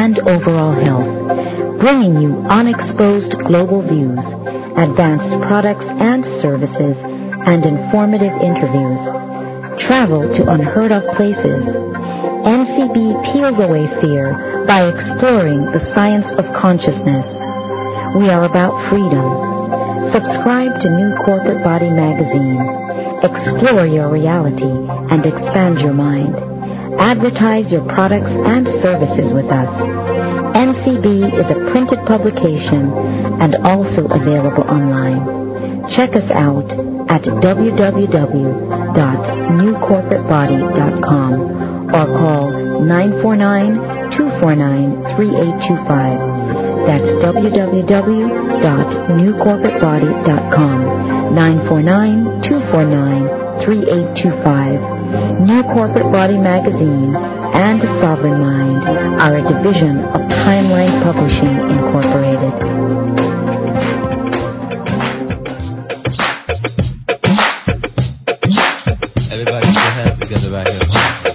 and overall health, bringing you unexposed global views, advanced products and services, and informative interviews. Travel to unheard of places. NCB peels away fear by exploring the science of consciousness. We are about freedom. Subscribe to New Corporate Body magazine. Explore your reality and expand your mind. Advertise your products and services with us. NCB is a printed publication and also available online. Check us out at www.newcorporatebody.com or call 949-249-3825. That's www.newcorporatebody.com, 949-249-3825. New Corporate Body Magazine and Sovereign Mind are a division of Timeline Publishing Incorporated. Everybody put your hands together right here.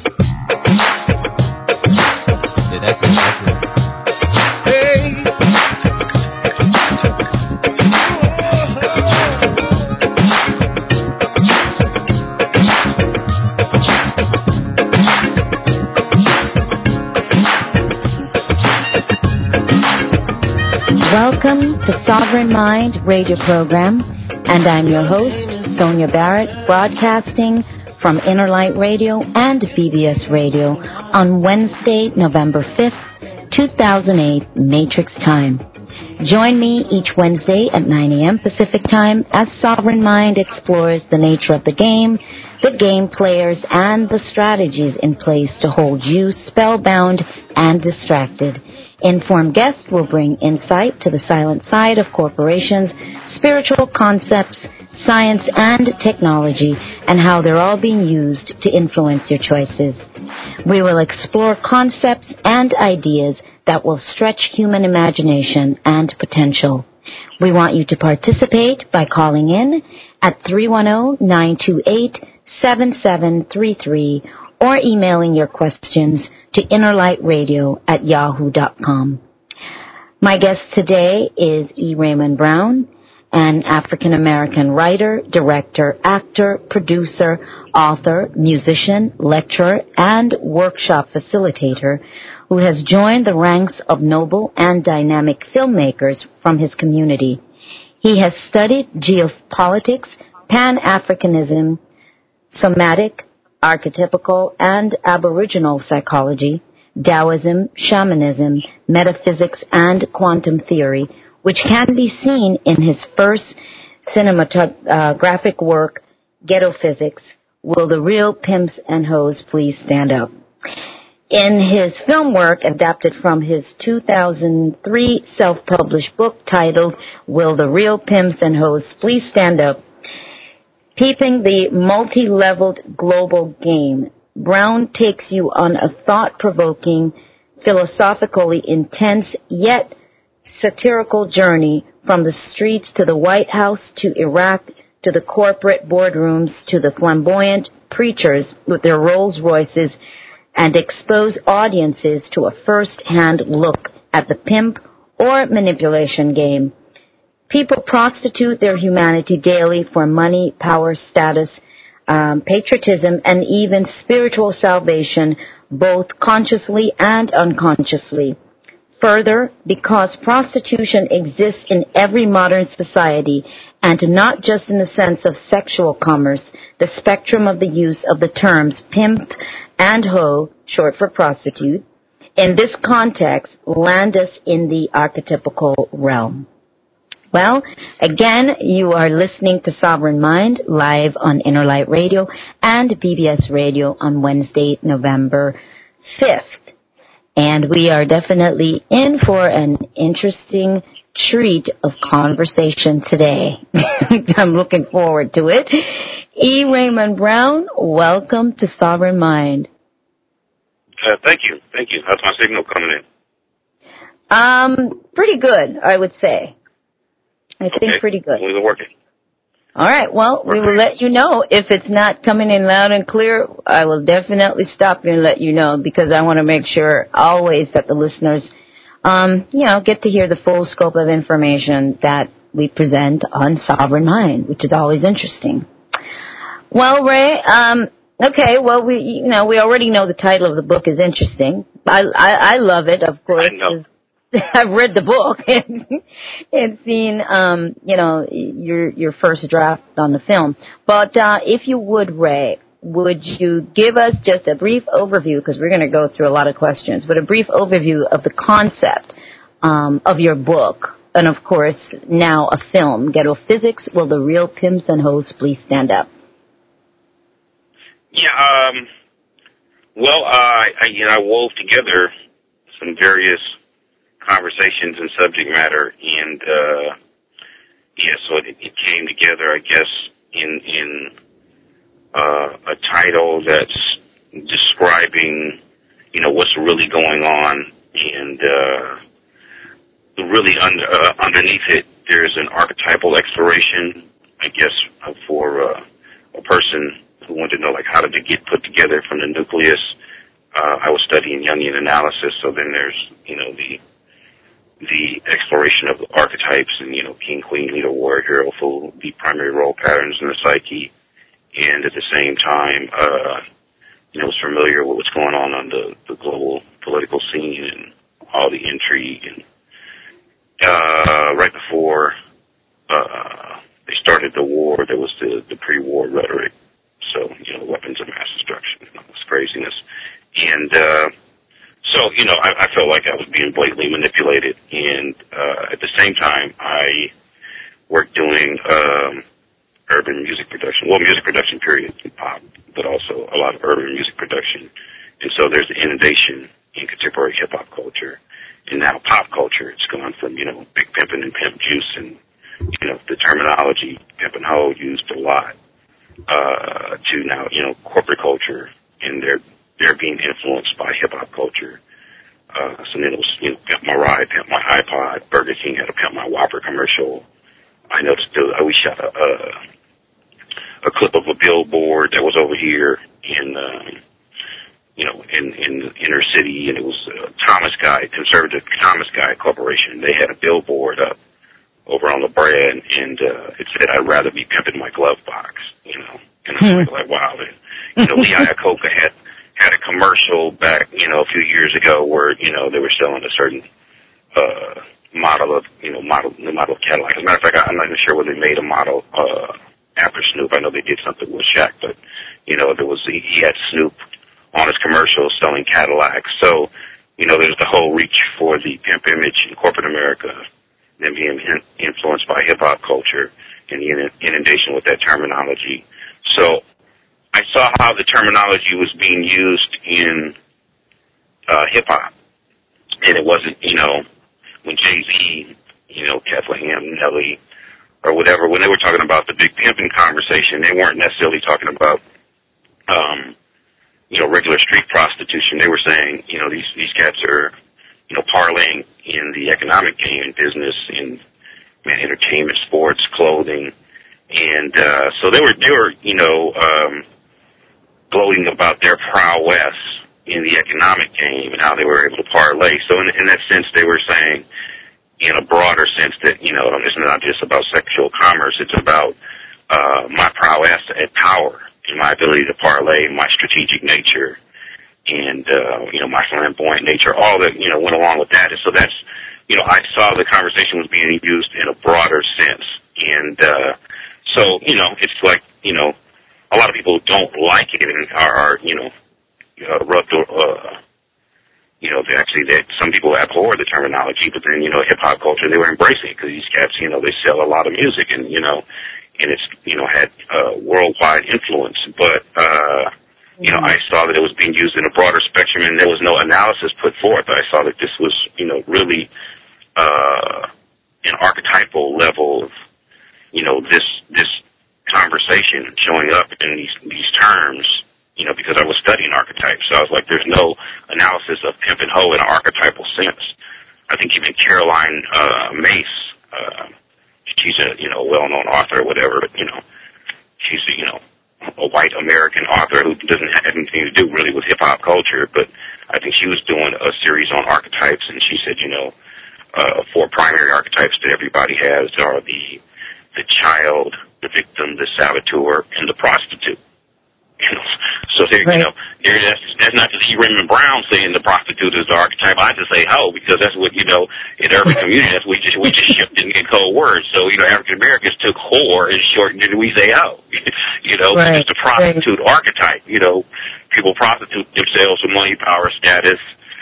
Yeah, that's it. Hey. Welcome to Sovereign Mind radio program, and I'm your host, Sonia Barrett, broadcasting from Inner Light Radio and BBS Radio on Wednesday, November 5th, 2008, Matrix Time. Join me each Wednesday at 9 a.m. Pacific Time as Sovereign Mind explores the nature of the game players, and the strategies in place to hold you spellbound and distracted. Informed guests will bring insight to the silent side of corporations, spiritual concepts, science, and technology, and how they're all being used to influence your choices. We will explore concepts and ideas that will stretch human imagination and potential. We want you to participate by calling in at 310-928-7733 or emailing your questions to innerlightradio@yahoo.com. My guest today is E. Raymond Brown, an African-American writer, director, actor, producer, author, musician, lecturer, and workshop facilitator who has joined the ranks of noble and dynamic filmmakers from his community. He has studied geopolitics, Pan-Africanism, somatic, archetypical, and aboriginal psychology, Taoism, shamanism, metaphysics, and quantum theory, which can be seen in his first cinematographic work, Ghetto Physics, Will the Real Pimps and Hoes Please Stand Up? In his film work, adapted from his 2003 self-published book titled Will the Real Pimps and Hoes Please Stand Up? Peeping the multi-leveled global game, Brown takes you on a thought-provoking, philosophically intense, yet satirical journey from the streets to the White House to Iraq to the corporate boardrooms to the flamboyant preachers with their Rolls Royces, and expose audiences to a first-hand look at the pimp or manipulation game. People prostitute their humanity daily for money, power, status, patriotism, and even spiritual salvation, both consciously and unconsciously. Further, because prostitution exists in every modern society, and not just in the sense of sexual commerce, the spectrum of the use of the terms pimp and hoe, short for prostitute, in this context, land us in the archetypical realm. Well, again, you are listening to Sovereign Mind live on Inner Light Radio and BBS Radio on Wednesday, November 5th. And we are definitely in for an interesting treat of conversation today. I'm looking forward to it. E. Raymond Brown, welcome to Sovereign Mind. Thank you. How's my signal coming in? Pretty good, I would say. I think pretty good. Is it working? All right. Well, we will let you know if it's not coming in loud and clear. I will definitely stop you and let you know, because I want to make sure always that the listeners get to hear the full scope of information that we present on Sovereign Mind, which is always interesting. Well, Ray, okay, well, we already know the title of the book is interesting. I love it, of course. I know. I've read the book and seen, your first draft on the film. But if you would, Ray, would you give us just a brief overview, because we're going to go through a lot of questions, but a brief overview of the concept of your book, and of course, now a film, Ghetto Physics, Will the Real Pimps and Hoes Please Stand Up? Yeah, I wove together some various conversations and subject matter, and so it came together, I guess, in a title that's describing, what's really going on, and really underneath it, there's an archetypal exploration, I guess, for a person who wanted to know, like, how did it get put together from the nucleus. I was studying Jungian analysis, so then there's, the exploration of the archetypes and, king, queen, leader, warrior, hero, fool, the primary role patterns in the psyche, and at the same time, was familiar with what's going on the global political scene and all the intrigue. And right before they started the war, there was the pre-war rhetoric, so, weapons of mass destruction, all this craziness. And I felt like I was being blatantly manipulated, and at the same time, I worked doing urban music production, music production period, pop, but also a lot of urban music production. And so there's an inundation in contemporary hip-hop culture, and now pop culture. It's gone from, big pimpin' and pimp juice and, the terminology pimp and hoe used a lot, to now, corporate culture, and they're being influenced by hip-hop culture. So then it was, Pimp My Ride, Pimp My iPod. Burger King had a Pimp My Whopper commercial. I noticed we shot a clip of a billboard that was over here in the inner city, and it was Conservative Thomas Guy Corporation. They had a billboard up over on La Brea, and it said, "I'd rather be pimping my glove box," And I was like, wow. And, Lee Iacocca had a commercial back, a few years ago where, they were selling a certain model of Cadillac. As a matter of fact, I'm not even sure whether they made a model after Snoop. I know they did something with Shaq, but, he had Snoop on his commercial selling Cadillacs. So, there's the whole reach for the pimp image in corporate America, then being influenced by hip-hop culture and the inundation with that terminology. So I saw how the terminology was being used in hip-hop, and it wasn't, when Jay-Z, Kathleen, Nelly, or whatever, when they were talking about the big pimping conversation, they weren't necessarily talking about, regular street prostitution. They were saying, these cats are, parlaying in the economic game and business, in entertainment, sports, clothing, and so they were gloating about their prowess in the economic game and how they were able to parlay. So in that sense, they were saying, in a broader sense, that it's not just about sexual commerce. It's about my prowess at power and my ability to parlay, my strategic nature, and my flamboyant nature. All that went along with that. And so that's I saw the conversation was being used in a broader sense, and so it's like a lot of people don't like it and are rubbed. Some people abhor the terminology, but then hip hop culture, they were embracing it because these cats they sell a lot of music, and and it's had worldwide influence. But I saw that it was being used in a broader spectrum, and there was no analysis put forth. I saw that this was really an archetypal level of this conversation showing up in these terms, because I was studying archetypes. So I was like, there's no analysis of pimp and hoe in an archetypal sense. I think even Caroline Mace, she's a well-known author or whatever, but she's a white American author who doesn't have anything to do really with hip-hop culture, but I think she was doing a series on archetypes, and she said, 4 primary archetypes that everybody has are the child, the victim, the saboteur, and the prostitute. So there, right. That's not just E. Raymond Brown saying the prostitute is the archetype. I just say hoe, because that's what, in urban community, that's what we just shifted and get code words. So, African Americans took whore and shortened it, and we say hoe. Right. It's the prostitute archetype. People prostitute themselves for money, power, status,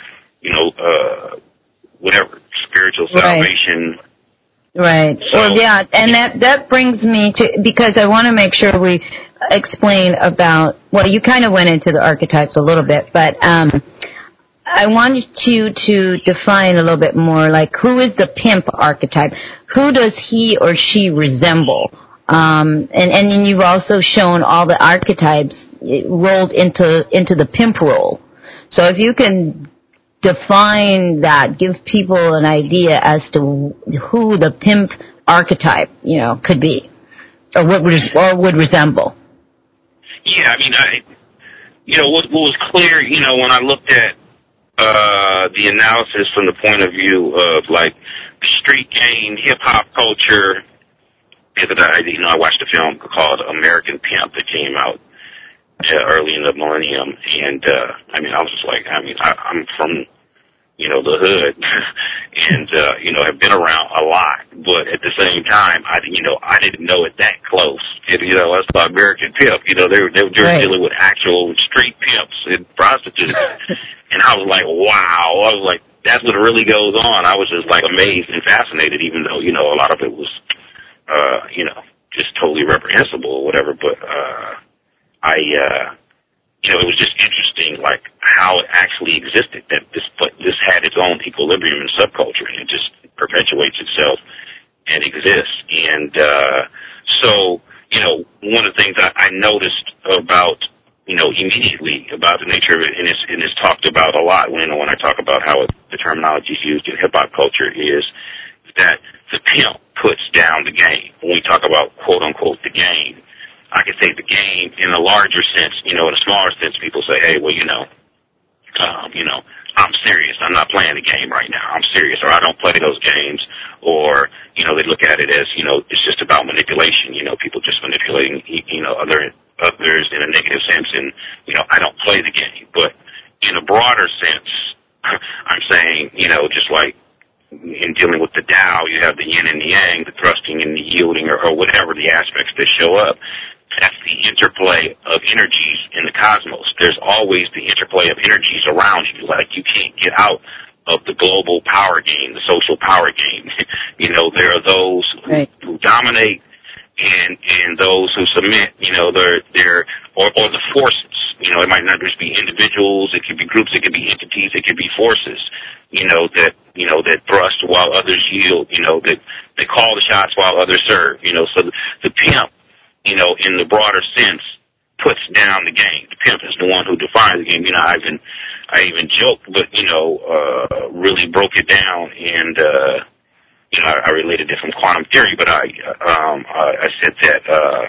whatever, spiritual salvation. Right. So, well, yeah, and that brings me to, because I want to make sure we explain about, well, you kind of went into the archetypes a little bit, but I wanted you to define a little bit more, like, who is the pimp archetype? Who does he or she resemble? And you've also shown all the archetypes rolled into the pimp role. So if you can define that, give people an idea as to who the pimp archetype, could be, or would resemble. Yeah, what was clear, when I looked at the analysis from the point of view of, like, street game, hip-hop culture, I watched a film called American Pimp that came out early in the millennium, and, I was just like, I'm from, the hood, and, I've been around a lot, but at the same time, I didn't know it that close. That's the American Pimp. They were right. dealing with actual street pimps and prostitutes, and I was like, wow. I was like, that's what really goes on. I was just, like, amazed and fascinated, even though, a lot of it was, just totally reprehensible or whatever, but, it was just interesting, like, how it actually existed, that this had its own equilibrium and subculture, and it just perpetuates itself and exists. And so, one of the things I noticed about, immediately about the nature of it, and it's talked about a lot when I talk about how the terminology is used in hip-hop culture, is that the pimp puts down the game. When we talk about, quote-unquote, the game, I could say the game in a larger sense, in a smaller sense, people say, hey, well, I'm serious. I'm not playing the game right now. I'm serious, or I don't play those games, or, they look at it as, it's just about manipulation, people just manipulating, others in a negative sense, and, I don't play the game. But in a broader sense, I'm saying, just like in dealing with the Tao, you have the yin and the yang, the thrusting and the yielding, or whatever the aspects that show up. That's the interplay of energies in the cosmos. There's always the interplay of energies around you. Like, you can't get out of the global power game, the social power game. There are those who dominate and those who submit. They're or the forces. It might not just be individuals. It could be groups. It could be entities. It could be forces. That thrust while others yield. That they call the shots while others serve. So the pimp, in the broader sense, puts down the game. The pimp is the one who defines the game. I even joked, but, really broke it down, and, I related it from quantum theory, but I said that,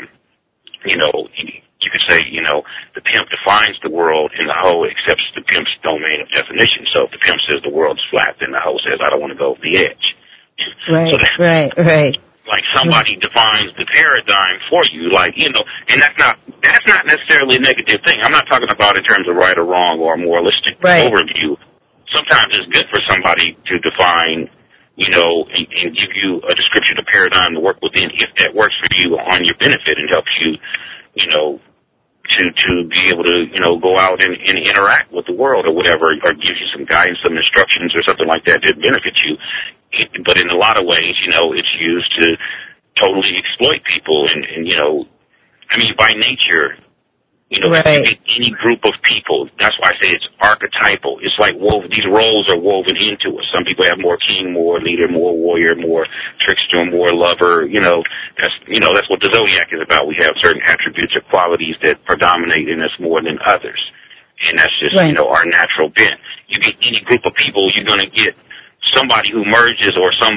you could say, the pimp defines the world and the hoe accepts the pimp's domain of definition. So if the pimp says the world's flat, then the hoe says, I don't want to go over the edge. Right, so right. Like, somebody defines the paradigm for you, and that's not necessarily a negative thing. I'm not talking about in terms of right or wrong or a moralistic overview. Sometimes it's good for somebody to define, and give you a description of paradigm to work within, if that works for you on your benefit and helps you, to be able to, go out and interact with the world or whatever, or gives you some guidance, some instructions or something like that benefits you. But in a lot of ways, it's used to totally exploit people. And by nature, any group of people, that's why I say it's archetypal. It's like these roles are woven into us. Some people have more king, more leader, more warrior, more trickster, more lover. That's what the zodiac is about. We have certain attributes or qualities that predominate in us more than others. And that's just, our natural bent. You get any group of people, you're going to get somebody who merges or some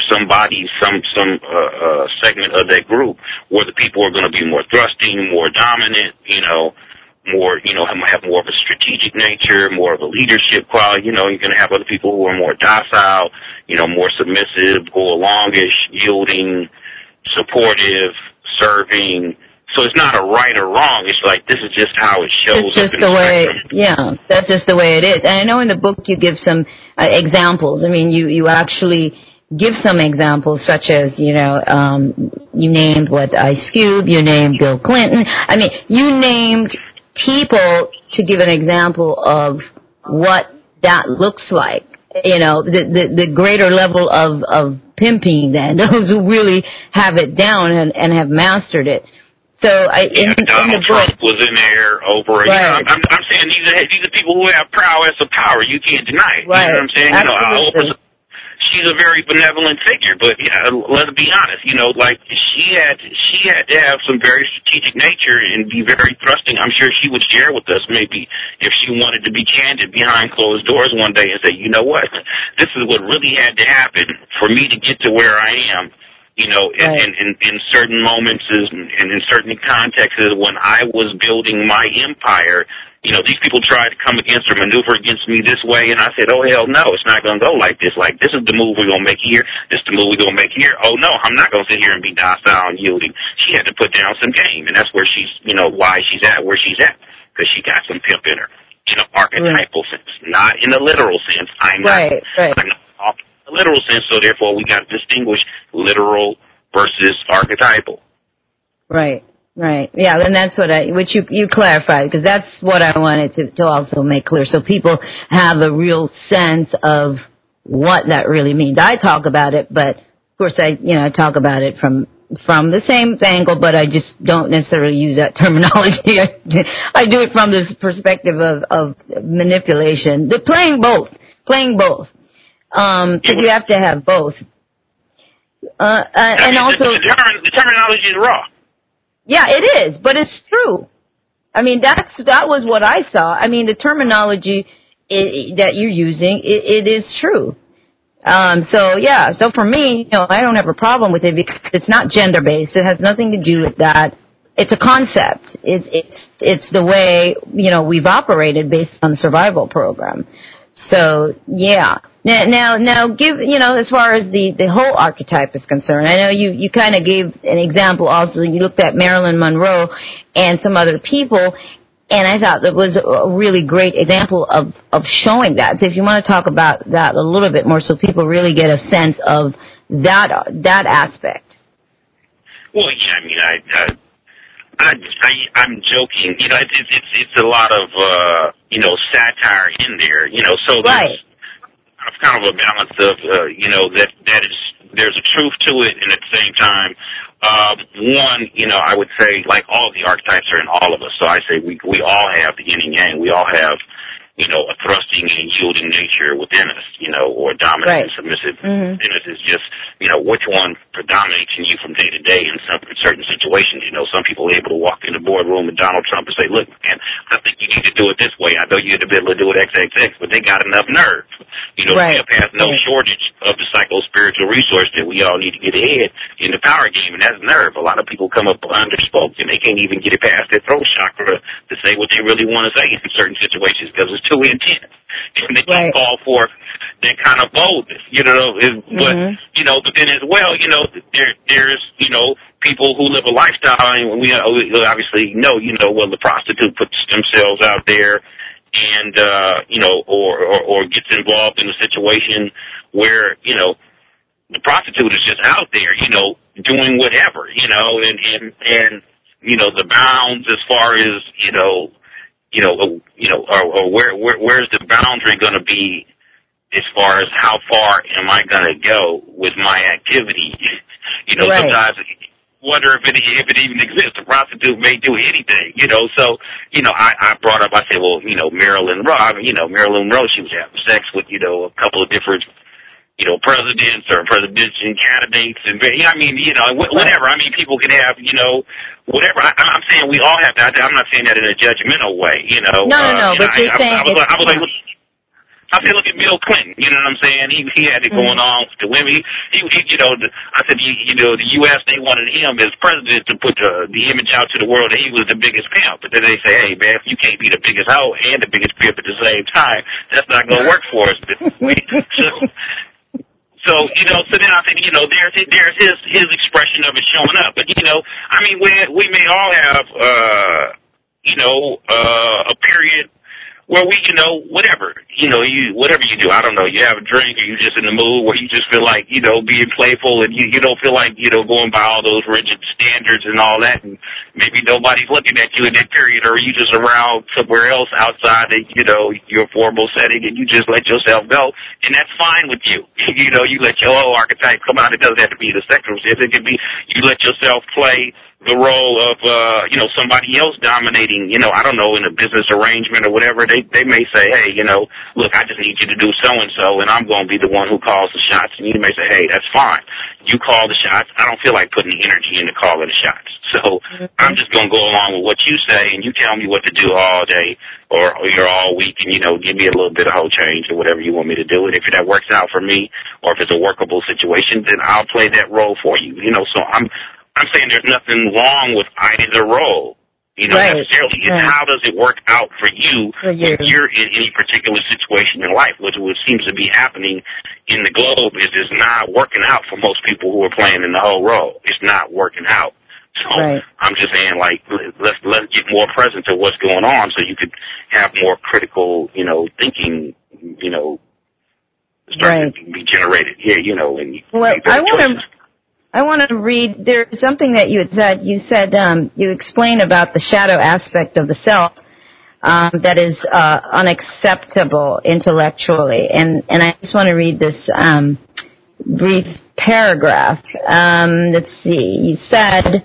segment of that group where the people are going to be more thrusting, more dominant, more, have more of a strategic nature, more of a leadership quality. You're going to have other people who are more docile, more submissive, go alongish, yielding, supportive, serving. So it's not a right or wrong. It's like this is just how it shows. It's just the way, that's just the way it is. And I know in the book you give some examples. I mean, you actually give some examples, such as you named Ice Cube, you named Bill Clinton. I mean, you named people to give an example of what that looks like. The greater level of pimping. Then those who really have it down and have mastered it. So Donald Trump was in there over. Right. I'm saying these are people who have prowess of power. You can't deny it. Right. You know what I'm saying? Absolutely. She's a very benevolent figure, but let's be honest. She had to have some very strategic nature and be very thrusting. I'm sure she would share with us maybe if she wanted to be candid behind closed doors one day and say, you know what, this is what really had to happen for me to get to where I am. Right. In certain moments and in certain contexts when I was building my empire, these people tried to come against or maneuver against me this way, and I said, oh, hell no, it's not going to go like this. Like, this is the move we're going to make here. This is the move we're going to make here. Oh, no, I'm not going to sit here and be docile and yielding. She had to put down some game, and that's where she's, why she's at where she's at, because she got some pimp in her, in an archetypal sense, not in a literal sense. I'm not talking in a literal sense, so therefore we got to distinguish literal versus archetypal. Right. Yeah, and that's which you clarified, because that's what I wanted to also make clear, so people have a real sense of what that really means. I talk about it, but of course I talk about it from the same angle, but I just don't necessarily use that terminology. I do it from this perspective of manipulation. Playing both. Because you have to have both. And also the terminology is raw. Yeah, it is, but it's true. I mean, that was what I saw. I mean, the terminology that you're using, it is true. So for me, I don't have a problem with it because it's not gender based. It has nothing to do with that. It's a concept. It's the way we've operated based on the survival program. So yeah. Now give, as far as the whole archetype is concerned, I know you kind of gave an example also. You looked at Marilyn Monroe and some other people, and I thought that was a really great example of showing that. So if you want to talk about that a little bit more so people really get a sense of that aspect. Well, yeah, I mean, I'm joking. It's a lot of, satire in there, so there's kind of a balance of, there's a truth to it, and at the same time, one, I would say, like, all of the archetypes are in all of us. So I say we all have the yin and yang. We all have, a thrusting and yielding nature within us, or dominant and submissive within us. Is just, which one predominates in you from day to day in certain situations. Some people are able to walk in the boardroom with Donald Trump and say, look, man, I think you need to do it this way. I know you're the able to do it XXX, but they got enough nerve. They have no shortage of the psycho-spiritual resource that we all need to get ahead in the power game, and that's nerve. A lot of people come up underspoken. They can't even get it past their throat chakra to say what they really want to say in certain situations because it's too intense. And they can't call for that kind of boldness, but then as well, there's, people who live a lifestyle, and we obviously know, well, the prostitute puts themselves out there and, or gets involved in a situation where, the prostitute is just out there, doing whatever, and the bounds as far as, or where's the boundary going to be as far as how far am I going to go with my activity? Sometimes wonder if it even exists. A prostitute may do anything, So, I brought up, I said, well, Marilyn Monroe, she was having sex with, a couple of different, presidents or presidential candidates, and whatever. I mean, people can have, whatever. I'm saying we all have that. I'm not saying that in a judgmental way, No, but you're saying I said, look at Bill Clinton. You know what I'm saying? He had it going on with the women. He you know, I said, you know, the U.S., they wanted him as president to put the image out to the world that he was the biggest pimp. But then they say, hey, man, if you can't be the biggest hoe and the biggest pimp at the same time, that's not going to work for us. So, you know, so then I think, you know, there's his expression of it showing up. But, you know, I mean, we may all have, you know, a period where we, you know, whatever you do, I don't know, you have a drink or you just in the mood where you just feel like, you know, being playful and you don't feel like, you know, going by all those rigid standards and all that, and maybe nobody's looking at you in that period, or you just around somewhere else outside of, you know, your formal setting, and you just let yourself go, and that's fine with you. You know, you let your whole archetype come out. It doesn't have to be the sexual sense. It can be you let yourself play the role of, you know, somebody else dominating, you know, I don't know, in a business arrangement or whatever. They may say, hey, you know, look, I just need you to do so-and-so, and I'm going to be the one who calls the shots. And you may say, hey, that's fine. You call the shots. I don't feel like putting the energy into calling the shots. So I'm just going to go along with what you say, and you tell me what to do all day or you're all week, and, you know, give me a little bit of whole change or whatever you want me to do. And if that works out for me, or if it's a workable situation, then I'll play that role for you. You know, so I'm saying there's nothing wrong with either role, you know, necessarily. It's how does it work out for you when you're in any particular situation in life, which seems to be happening in the globe is it's not working out for most people who are playing in the whole role. It's not working out. So I'm just saying, like, let's get more present to what's going on so you could have more critical, you know, thinking, you know, start to be generated. Yeah, you know, and I want to read, there's something that you had said. You said, you explain about the shadow aspect of the self that is unacceptable intellectually. And I just want to read this brief paragraph. Let's see. You said,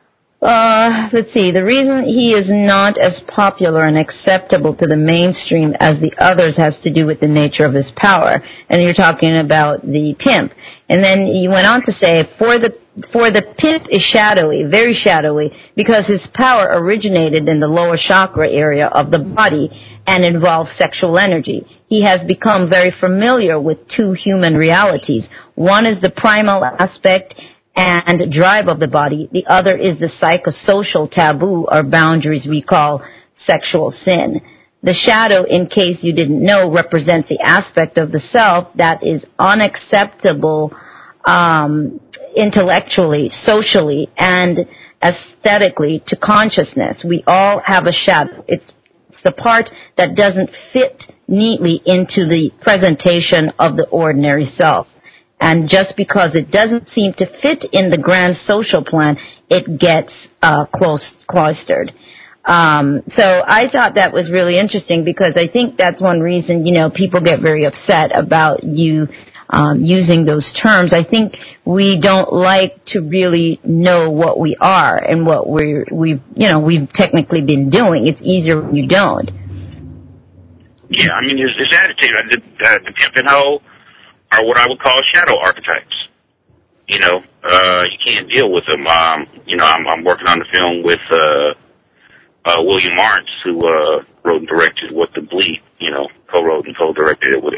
the reason he is not as popular and acceptable to the mainstream as the others has to do with the nature of his power. And you're talking about the pimp. And then you went on to say, for the pimp is shadowy, very shadowy, because his power originated in the lower chakra area of the body and involves sexual energy. He has become very familiar with two human realities. One is the primal aspect and drive of the body. The other is the psychosocial taboo or boundaries we call sexual sin. The shadow, in case you didn't know, represents the aspect of the self that is unacceptable intellectually, socially, and aesthetically to consciousness. We all have a shadow. It's the part that doesn't fit neatly into the presentation of the ordinary self. And just because it doesn't seem to fit in the grand social plan, it gets cloistered. So I thought that was really interesting because I think that's one reason, you know, people get very upset about you using those terms. I think we don't like to really know what we are and what we've technically been doing. It's easier when you don't. Yeah, I mean, this attitude, the pimp and hoe are what I would call shadow archetypes. You know, you can't deal with them. You know, I'm working on the film with William Martz, who wrote and directed What the Bleep, you know, co-wrote and co-directed it with,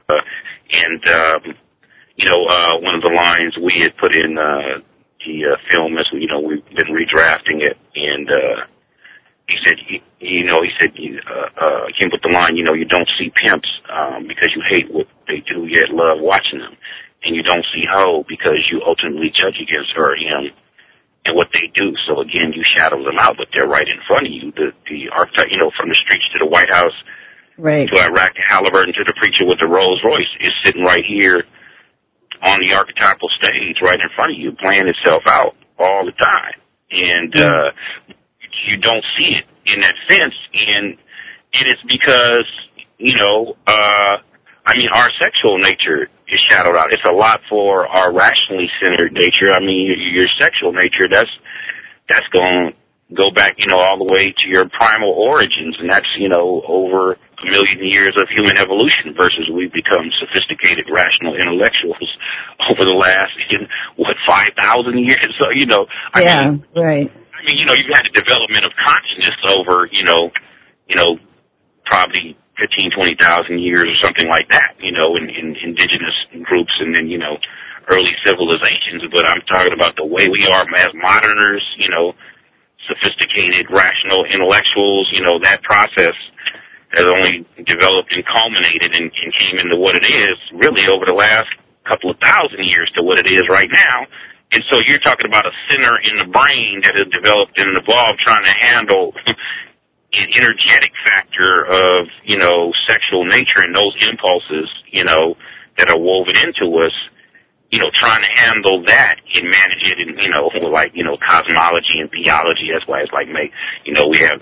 you know, one of the lines we had put in the film is, you know, we've been redrafting it, and he said, you came with the line, you know, you don't see pimps because you hate what they do, yet love watching them. And you don't see hoe because you ultimately judge against her, him, and what they do. So, again, you shadow them out, but they're right in front of you. The archetype, you know, from the streets to the White House, to Iraq to Halliburton to the preacher with the Rolls Royce is sitting right here on the archetypal stage right in front of you, playing itself out all the time. And you don't see it in that sense, and it's because, you know, I mean, our sexual nature is shadowed out. It's a lot for our rationally centered nature. I mean, your sexual nature, that's going to go back, you know, all the way to your primal origins, and that's, you know, over a million years of human evolution versus we've become sophisticated, rational intellectuals over the last, 5,000 years? So, you know, I mean, you know, you've had a development of consciousness over, you know, probably 15, 20,000 years or something like that, you know, in indigenous groups and then, you know, early civilizations. But I'm talking about the way we are as moderners, you know, sophisticated, rational intellectuals, you know, that process has only developed and culminated and came into what it is really over the last couple of thousand years to what it is right now. And so you're talking about a center in the brain that has developed and evolved trying to handle an energetic factor of, you know, sexual nature and those impulses, you know, that are woven into us, you know, trying to handle that and manage it and, you know, like, you know, cosmology and theology. That's why it's like, you know, we have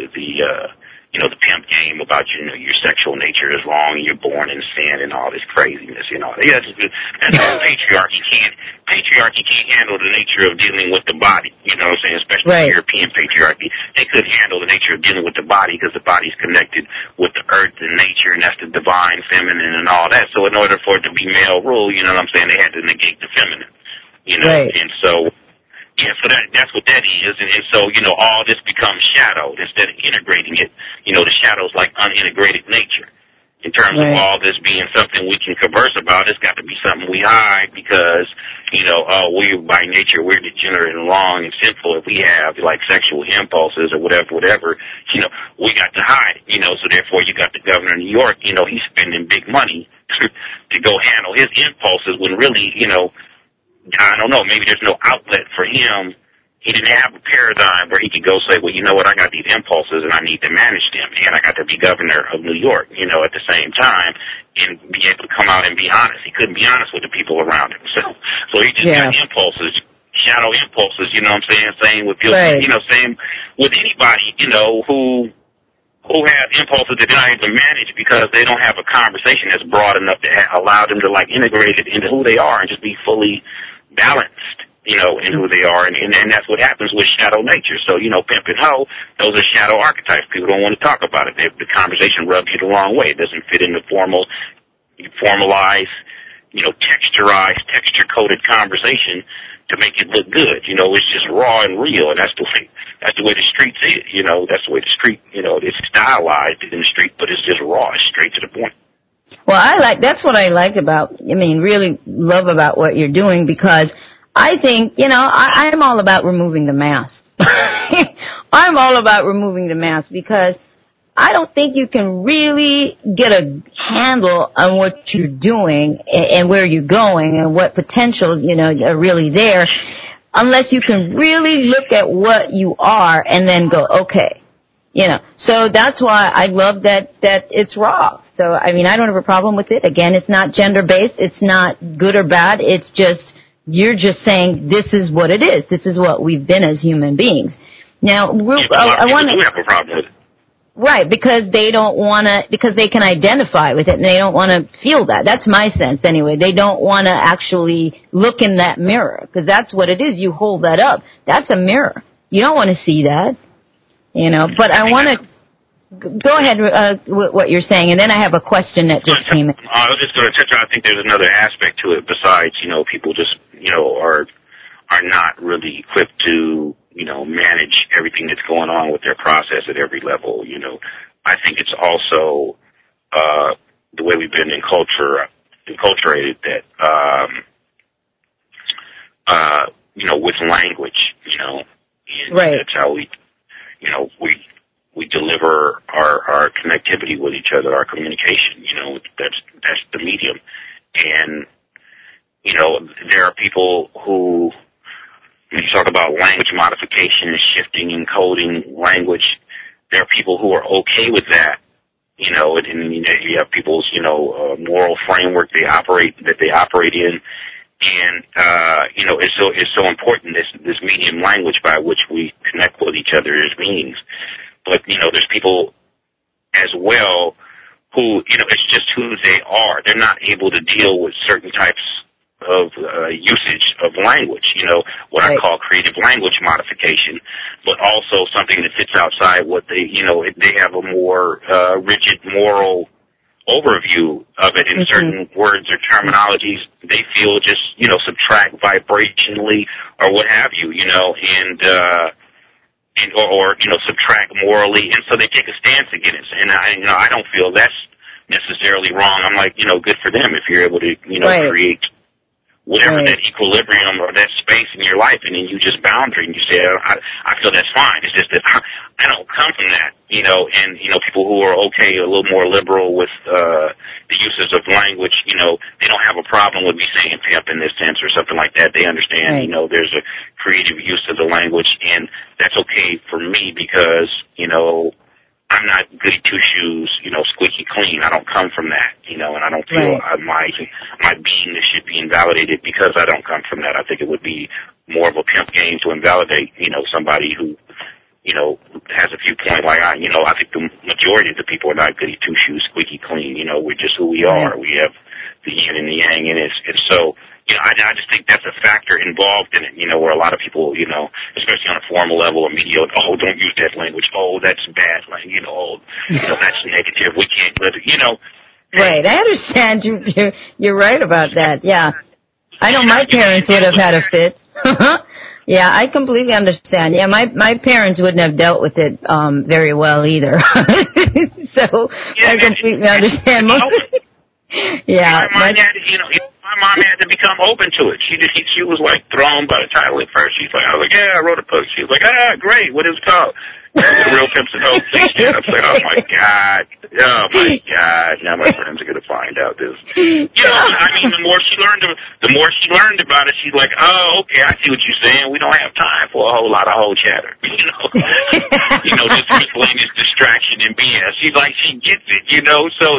you know, the pimp game about, you know, your sexual nature is wrong and you're born in sin and all this craziness, you know. Yeah, that's patriarchy can't handle the nature of dealing with the body, you know what I'm saying, especially the European patriarchy. They couldn't handle the nature of dealing with the body because the body's connected with the earth and nature, and that's the divine feminine and all that. So in order for it to be male rule, you know what I'm saying, they had to negate the feminine, you know. And so, yeah, so that's what that is, and so, you know, all this becomes shadowed instead of integrating it. You know, the shadow's like unintegrated nature. In terms of all this being something we can converse about, it's got to be something we hide because, you know, we by nature, we're degenerate and wrong and sinful. If we have, like, sexual impulses or whatever, you know, we got to hide it, you know, so therefore you got the governor of New York, you know, he's spending big money to go handle his impulses when really, you know, I don't know, maybe there's no outlet for him. He didn't have a paradigm where he could go say, well, you know what, I got these impulses and I need to manage them, and I got to be governor of New York, you know, at the same time, and be able to come out and be honest. He couldn't be honest with the people around him. So he just got impulses, shadow impulses, you know what I'm saying? Same with people, you know, same with anybody, you know, who have impulses that they're not able to manage because they don't have a conversation that's broad enough to allow them to, like, integrate it into who they are and just be fully balanced, you know, in who they are. And that's what happens with shadow nature. So, you know, pimp and hoe, those are shadow archetypes. People don't want to talk about it. The conversation rubs you the wrong way. It doesn't fit in the formalized, you know, texturized, texture-coded conversation to make it look good. You know, it's just raw and real, and that's the way the street see it. You know, that's the way the street, you know, it's stylized in the street, but it's just raw, it's straight to the point. Well, that's what I like about, really love about what you're doing, because I think, you know, I'm all about removing the mask. I'm all about removing the mask because I don't think you can really get a handle on what you're doing and where you're going and what potentials, you know, are really there unless you can really look at what you are and then go, okay. You know, so that's why I love that it's raw. So, I don't have a problem with it. Again, it's not gender-based. It's not good or bad. It's just, you're just saying this is what it is. This is what we've been as human beings. Now, I want to... have a problem with it. Right, because they don't want to, because they can identify with it and they don't want to feel that. That's my sense anyway. They don't want to actually look in that mirror, because that's what it is. You hold that up. That's a mirror. You don't want to see that. You know, but I want to go ahead with what you're saying, and then I have a question that just came in. I was just going to touch on, I think there's another aspect to it besides, you know, people just, you know, are not really equipped to, you know, manage everything that's going on with their process at every level. You know, I think it's also the way we've been enculturated that, you know, with language, you know, and that's how we, you know, we deliver our connectivity with each other, our communication, you know, that's the medium. And, you know, there are people who, when you talk about language modification and shifting and coding language, there are people who are okay with that, you know, and you have people's, you know, moral framework they operate in. And, you know, it's so important, this medium language by which we connect with each other as beings. But, you know, there's people as well who, you know, it's just who they are. They're not able to deal with certain types of usage of language, you know, what I call creative language modification, but also something that fits outside what they, you know, they have a more rigid moral overview of it in certain words or terminologies they feel just, you know, subtract vibrationally or what have you, you know, and and or subtract morally, and so they take a stance against it. And I don't feel that's necessarily wrong. I'm like, good for them if you're able to, right. create whatever right. that equilibrium or that space in your life, and then you just boundary and you say, I feel that's fine. It's just that I don't come from that, and people who are okay, a little more liberal with the uses of language, they don't have a problem with me saying pimp in this sense or something like that. They understand, right. There's a creative use of the language, and that's okay for me because, I'm not goody two shoes, squeaky clean. I don't come from that, and I don't feel my beingness should be invalidated because I don't come from that. I think it would be more of a pimp game to invalidate, somebody who, has a viewpoint like I think the majority of the people are not goody two shoes, squeaky clean. We're just who we are. We have the yin and the yang, and so. I just think that's a factor involved in it, where a lot of people, especially on a formal level or media, don't use that language. Oh, that's bad. Like, that's negative. We can't live it, Right. I understand. You're right about that. Yeah. I know my parents would have had a fit. Yeah, I completely understand. Yeah, my parents wouldn't have dealt with it very well either. So I completely understand. Yeah. My mom had to become open to it. She was like thrown by the title at first. She's like, I was like, yeah, I wrote a book. She was like, great. What is it called? The Real Pimps and Hoes. I was like, oh my God. Now my friends are gonna find out this. The more she learned about it, she's like, oh, okay, I see what you're saying. We don't have time for a whole lot of whole chatter. Just miscellaneous distraction and BS. She's like, she gets it, so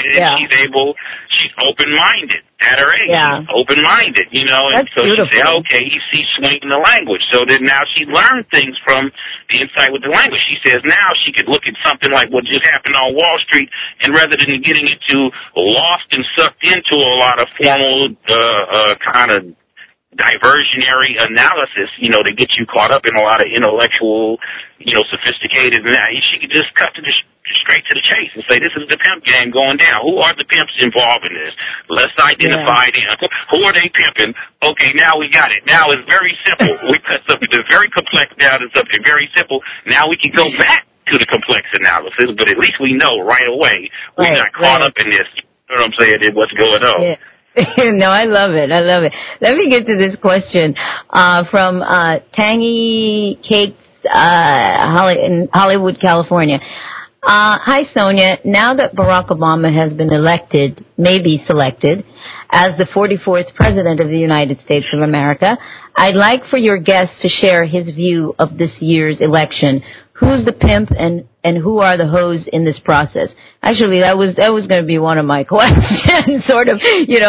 she's open-minded. At her age, open-minded, and That's so beautiful. she said, okay, he's swinging the language. So then now she learned things from the insight with the language. She says now she could look at something like what just happened on Wall Street, and rather than getting into lost and sucked into a lot of formal kind of diversionary analysis, to get you caught up in a lot of intellectual, sophisticated, she could just cut to straight to the chase and say, this is the pimp game going down. Who are the pimps involved in this? Let's identify them. Who are they pimping? Okay, now we got it. Now it's very simple. We cut something that's very complex down to something very simple. Now we can go back to the complex analysis, but at least we know right away we're not caught up in this. You know what I'm saying? And what's going on. Yeah. No, I love it. Let me get to this question from Tangy Cakes in Hollywood, California. Hi, Sonia. Now that Barack Obama has been maybe selected, as the 44th President of the United States of America, I'd like for your guest to share his view of this year's election. Who's the pimp and who are the hoes in this process? Actually, that was going to be one of my questions, sort of,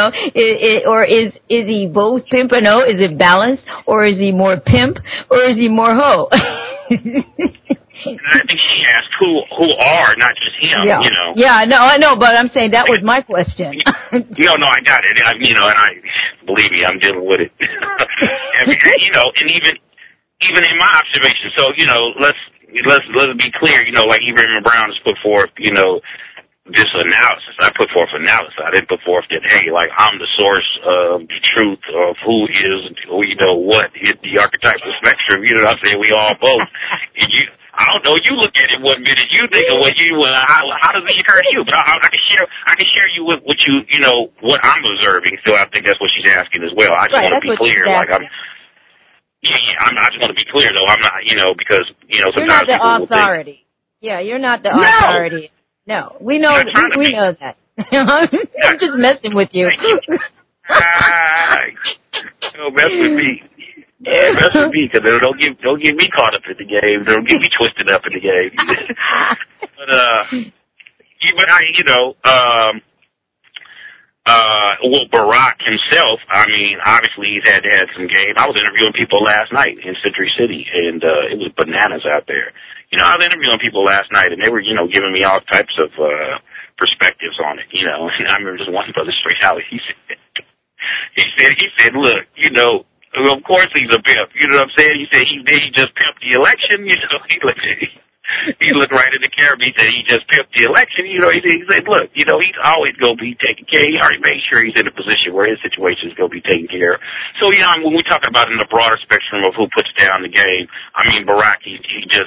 or is he both pimp and hoe? Is it balanced? Or is he more pimp? Or is he more hoe? And I think she asked who are, not just him, Yeah, no, I know, but I'm saying that was my question. No, I got it. And believe me, I'm dealing with it. And even in my observation, so, let's be clear, like Raymond Brown has put forth, this analysis. I put forth analysis. I didn't put forth that, hey, like, I'm the source of the truth of who is, what is the archetypal spectrum. You know what I'm saying? We all both. And I don't know, you look at it one minute, you think of how does it occur to you? But I can share you with what what I'm observing. So I think that's what she's asking as well. I just want to be clear. Like, I just want to be clear, though. I'm not, because, sometimes you're not the authority. You're not the authority. No, we know we know that. I'm just messing with you. Don't mess with me. Mess with me, because don't get me caught up in the game. Don't get me twisted up in the game. Well, Barack himself, obviously he's had to have some game. I was interviewing people last night in Century City, and it was bananas out there. I was interviewing people last night, and they were, giving me all types of perspectives on it, And I remember just one brother straight out, he said, look, of course he's a pimp. You know what I'm saying? He said he just pimped the election. He looked right at the camera. He said he just pimped the election. You know, he said, look, you know, he's always going to be taken care of. He already made sure he's in a position where his situation is going to be taken care of. So, you know, when we talk about in the broader spectrum of who puts down the game, I mean, Barack, he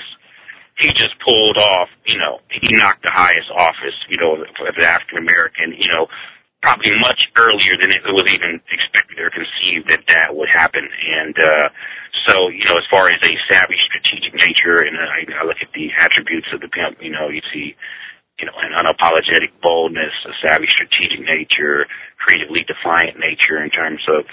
just pulled off, you know, he knocked the highest office, you know, for the African American, you know, probably much earlier than it was even expected or conceived that would happen. And so, you know, as far as a savvy strategic nature, and I look at the attributes of the pimp, you know, you see, you know, an unapologetic boldness, a savvy strategic nature, creatively defiant nature in terms of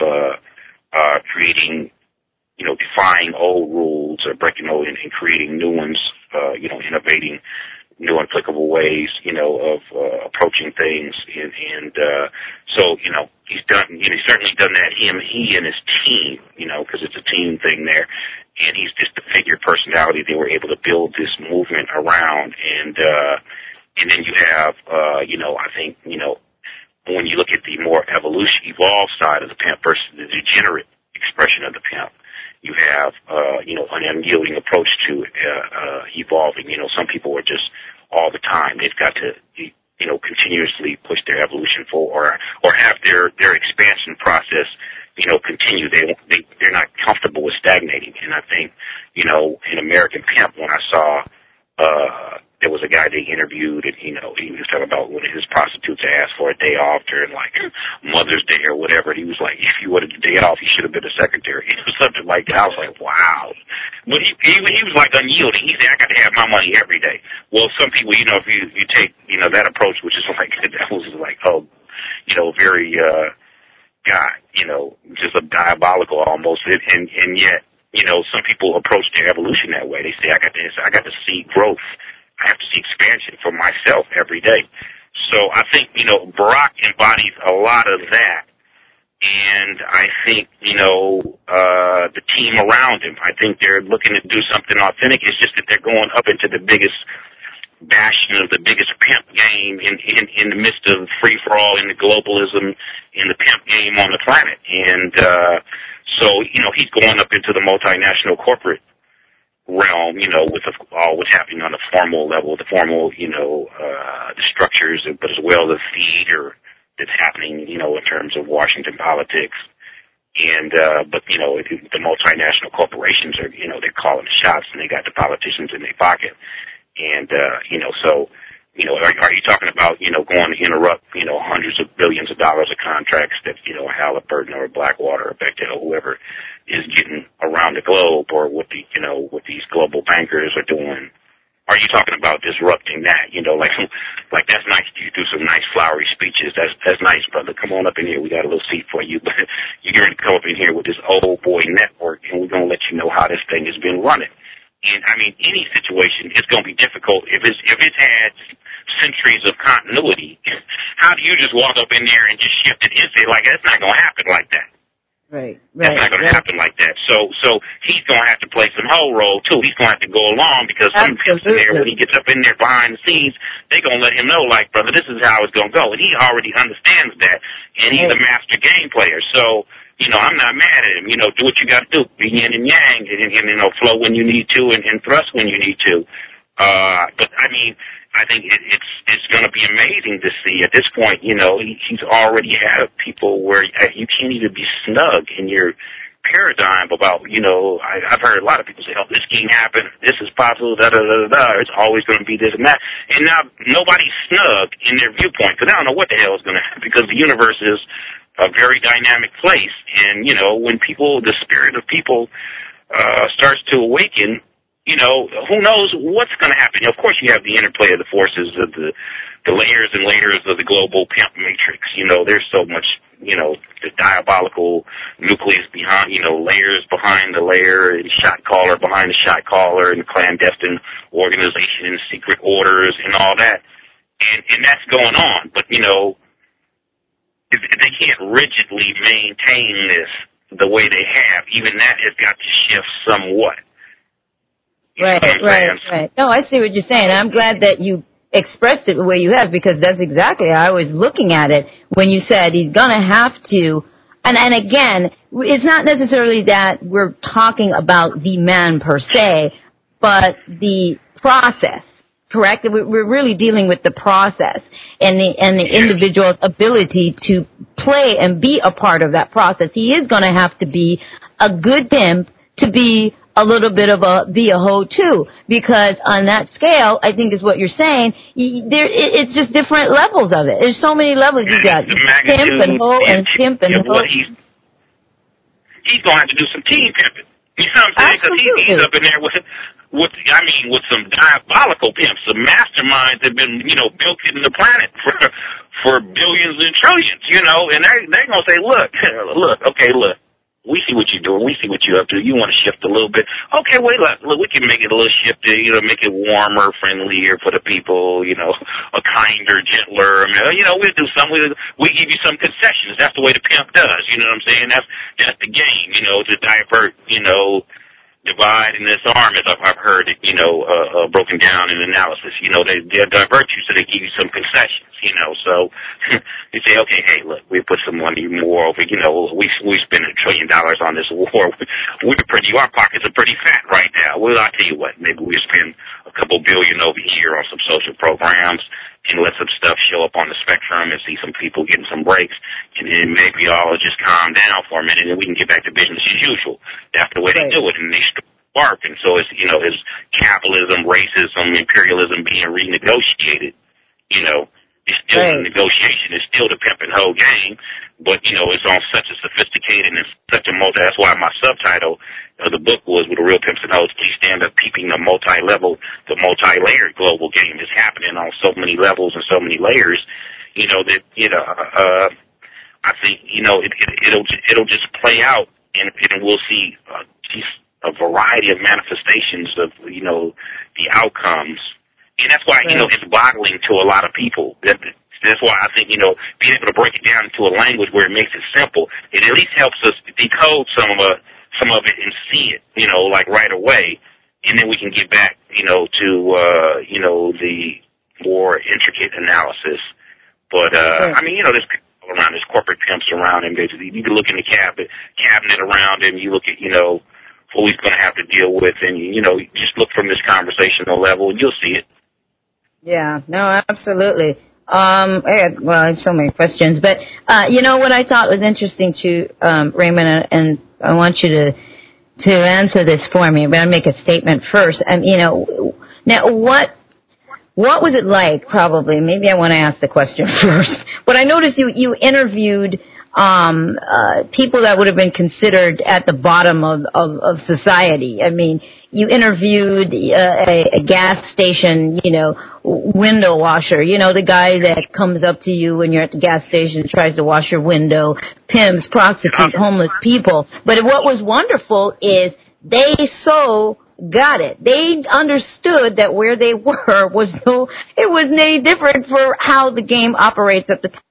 creating, you know, defying old rules or breaking old and creating new ones, you know, innovating new applicable ways, you know, of approaching things. And so, you know, he's certainly done that, he and his team, you know, because it's a team thing there. And he's just the figure personality they were able to build this movement around. And then you have, you know, I think, you know, when you look at the more evolved side of the pimp versus the degenerate expression of the pimp, you have, you know, an unyielding approach to evolving. You know, some people are just all the time. They've got to, you know, continuously push their evolution forward or have their expansion process, you know, continue. They're not comfortable with stagnating. And I think, you know, in American Pimp, when I saw, there was a guy they interviewed, and, you know, he was talking about when his prostitutes asked for a day off during, like, Mother's Day or whatever. And he was like, if you wanted a day off, you should have been a secretary. It was something like that. I was like, wow. But he was like unyielding. He said, I got to have my money every day. Well, some people, you know, if you take, you know, that approach, which is like, that was like, oh, you know, very, God, you know, just a diabolical almost. And yet, you know, some people approach their evolution that way. They say, I got to see growth. I have to see expansion for myself every day. So I think, you know, Barack embodies a lot of that. And I think, you know, the team around him, I think they're looking to do something authentic. It's just that they're going up into the biggest bastion of the biggest pimp game in the midst of free-for-all, in the globalism, in the pimp game on the planet. And so, you know, he's going up into the multinational corporate realm, you know, with all what's happening on the formal level, the formal, you know, the structures, but as well the theater that's happening, you know, in terms of Washington politics. And, but, you know, the multinational corporations are, you know, they're calling the shots, and they got the politicians in their pocket. And, you know, so, you know, are you talking about, you know, going to interrupt, you know, hundreds of billions of dollars of contracts that, you know, Halliburton or Blackwater or Bechtel or whoever is getting around the globe, or what the, you know, what these global bankers are doing? Are you talking about disrupting that? You know, like that's nice. You do some nice flowery speeches. That's nice, brother. Come on up in here. We got a little seat for you. But you're going to come up in here with this old boy network, and we're going to let you know how this thing has been running. And I mean, any situation is going to be difficult if it's had centuries of continuity. How do you just walk up in there and just shift it instantly? Like, that's not going to happen like that. Right. That's not going to happen like that. So he's going to have to play some whole role too. He's going to have to go along, because some pimps in there, when he gets up in there behind the scenes, they're going to let him know, like, brother, this is how it's going to go. And he already understands that, and he's a master game player. So, you know, I'm not mad at him. You know, do what you got to do. Be yin and yang, and you know, flow when you need to, and thrust when you need to. But I mean, I think it's going to be amazing to see at this point. You know, he's already had people where you can't even be snug in your paradigm about, you know, I've heard a lot of people say, oh, this can't happen, this is possible, da-da-da-da-da, it's always going to be this and that. And now nobody's snug in their viewpoint, because I don't know what the hell is going to happen, because the universe is a very dynamic place. And, you know, when the spirit of people starts to awaken, you know, who knows what's going to happen. Of course, you have the interplay of the forces of the layers and layers of the global pimp matrix. You know, there's so much, you know, the diabolical nucleus behind, you know, layers behind the layer, and shot caller behind the shot caller, and clandestine organization and secret orders and all that. And that's going on. But, you know, they can't rigidly maintain this the way they have. Even that has got to shift somewhat. Right. No, I see what you're saying. I'm glad that you expressed it the way you have, because that's exactly how I was looking at it when you said he's going to have to. And again, it's not necessarily that we're talking about the man per se, but the process. Correct? We're really dealing with the process and the individual's ability to play and be a part of that process. He is going to have to be a good pimp to be a little bit of be a hoe too, because on that scale, I think is what you're saying. It's just different levels of it. There's so many levels. You got pimp and hoe and pimp and hoe. He's going to have to do some team pimping. You know what I'm saying? Because he's up in there with some diabolical pimps, some masterminds that have been, milking the planet for billions and trillions, and they're going to say, look, we see what you're doing, we see what you're up to, you want to shift a little bit. Okay, wait, look, we can make it a little shifted, make it warmer, friendlier for the people, a kinder, gentler. We'll do something, we give you some concessions. That's the way the pimp does, you know what I'm saying? That's the game, to divert, divide and disarm, as I've heard it, broken down in analysis. They'll divert you so they give you some concessions, so you say, okay, hey, look, we put some money more over, we spend $1 trillion on this war. Our pockets are pretty fat right now. Well, I'll tell you what, maybe we spend a couple billion over here on some social programs and let some stuff show up on the spectrum and see some people getting some breaks, and then maybe all will just calm down for a minute and we can get back to business as usual. That's the way they do it, and they spark. And so it's, it's capitalism, racism, imperialism being renegotiated, it's still a negotiation. It's still the pimp and hoe game, but, it's on such a sophisticated and such a that's why my subtitle of the book was, With the Real Pimps and Hoes, Please Stand Up, Peeping the Multi-Level, the Multi-Layered Global Game is happening on so many levels and so many layers, I think, it'll just play out, and we'll see a variety of manifestations of, the outcomes. And that's why, it's boggling to a lot of people. That's why I think, being able to break it down into a language where it makes it simple, it at least helps us decode some of it and see it, like right away. And then we can get back, to, the more intricate analysis. But, there's people around, there's corporate pimps around him. You can look in the cabinet around him. You look at, who he's going to have to deal with, and, just look from this conversational level, and you'll see it. Yeah, no, absolutely. I have so many questions, but, what I thought was interesting too, Raymond, and I want you to answer this for me, but I'll make a statement first. Now what was it like, probably, maybe I want to ask the question first, but I noticed you interviewed people that would have been considered at the bottom of society. I mean, you interviewed a gas station, window washer, the guy that comes up to you when you're at the gas station and tries to wash your window, pimps, prostitutes, homeless people. But what was wonderful is they got it. They understood that where they were was any different for how the game operates at the time.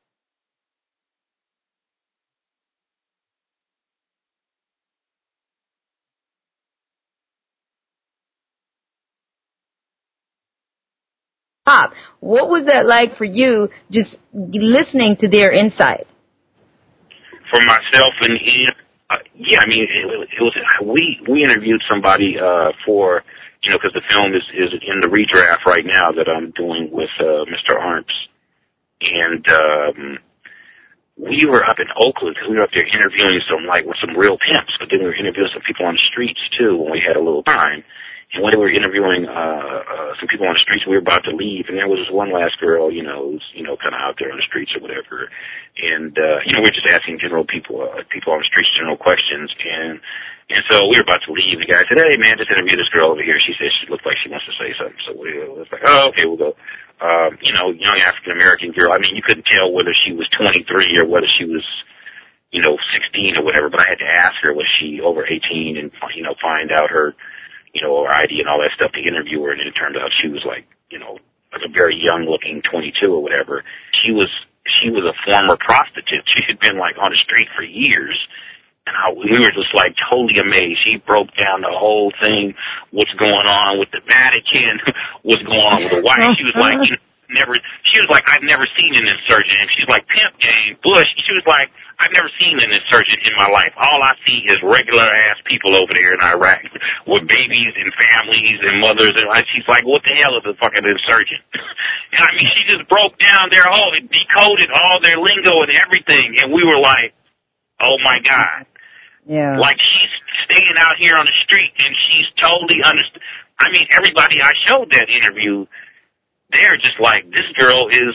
What was that like for you, just listening to their insight? For myself and Ian, it was. We interviewed somebody for, because the film is in the redraft right now that I'm doing with Mr. Arndt, and we were up in Oakland because we were up there interviewing with some real pimps, but then we were interviewing some people on the streets too when we had a little time. And when we were interviewing some people on the streets, we were about to leave, and there was this one last girl, who's kind of out there on the streets or whatever. And we were just asking people on the streets general questions, and so we were about to leave. The guy said, "Hey, man, just interview this girl over here." She said she looked like she wants to say something. So we was like, "Oh, okay, we'll go." Young African American girl. I mean, you couldn't tell whether she was 23 or whether she was 16 or whatever. But I had to ask her, was she over 18, and find out her her ID and all that stuff to interview her, and it turned out she was like a very young looking 22 or whatever. She was a former prostitute. She had been on the street for years. And we were just totally amazed. She broke down the whole thing, what's going on with the Vatican, what's going on with the wife. She was like, I've never seen an insurgent. And she's like, pimp game, Bush. She was like, I've never seen an insurgent in my life. All I see is regular-ass people over there in Iraq with babies and families and mothers. And she's like, what the hell is a fucking insurgent? And I mean, she just broke down their whole, decoded all their lingo and everything. And we were like, oh, my God. Yeah. Like, she's staying out here on the street, and she's totally I mean, everybody I showed that interview, they're just like, this girl is,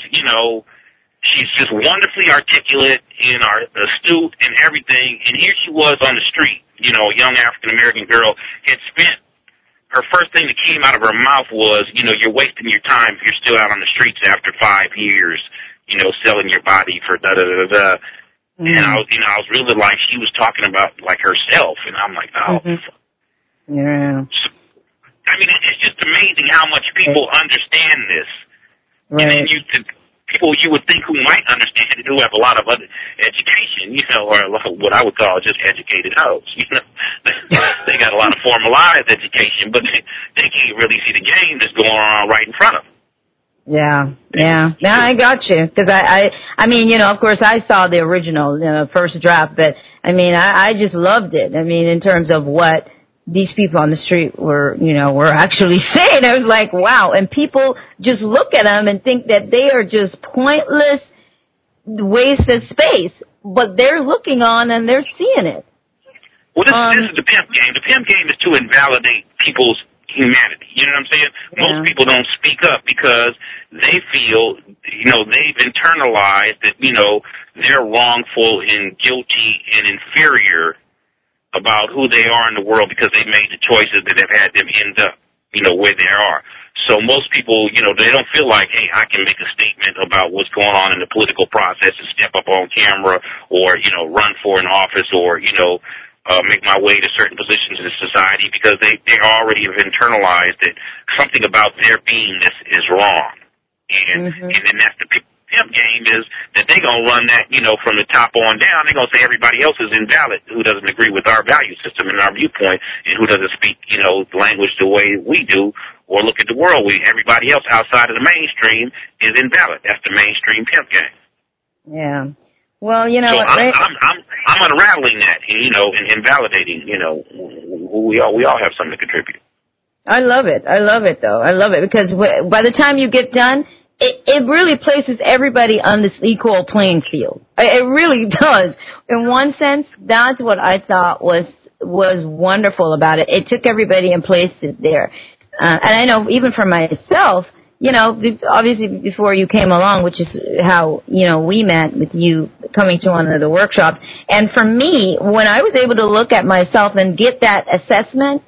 she's just wonderfully articulate and astute and everything. And here she was on the street, a young African-American girl had spent, her first thing that came out of her mouth was, you're wasting your time if you're still out on the streets after 5 years, selling your body for da-da-da-da-da. Mm-hmm. And I was really like, she was talking about, like, herself. And I'm like, oh. Mm-hmm. Yeah. So, I mean, it's just amazing how much people understand this. Right. And then people you would think who might understand it, who have a lot of other education, or what I would call just educated hoes. They got a lot of formalized education, but they can't really see the game that's going on right in front of them. Yeah. Now I got you, because I mean, of course I saw the original first draft, but I mean, I just loved it. I mean, in terms of what these people on the street were actually saying. I was like, wow. And people just look at them and think that they are just pointless wasted space, but they're looking on and they're seeing it. Well, this is the pimp game. The pimp game is to invalidate people's humanity. You know what I'm saying? Yeah. Most people don't speak up because they feel, they've internalized that, they're wrongful and guilty and inferior about who they are in the world because they made the choices that have had them end up, where they are. So most people, they don't feel like, hey, I can make a statement about what's going on in the political process and step up on camera or, run for an office or, make my way to certain positions in society because they already have internalized that something about their beingness is wrong. And then that's the pimp game is that they're going to run that, from the top on down. They're going to say everybody else is invalid who doesn't agree with our value system and our viewpoint and who doesn't speak, the language the way we do or look at the world. Everybody else outside of the mainstream is invalid. That's the mainstream pimp game. Yeah. Well, so I'm unraveling that, and validating, who we all have something to contribute. I love it. Though. I love it because by the time you get done, it really places everybody on this equal playing field. It really does. In one sense, that's what I thought was wonderful about it. It took everybody and placed it there. And I know even for myself, obviously before you came along, which is how, we met with you coming to one of the workshops. And for me, when I was able to look at myself and get that assessment,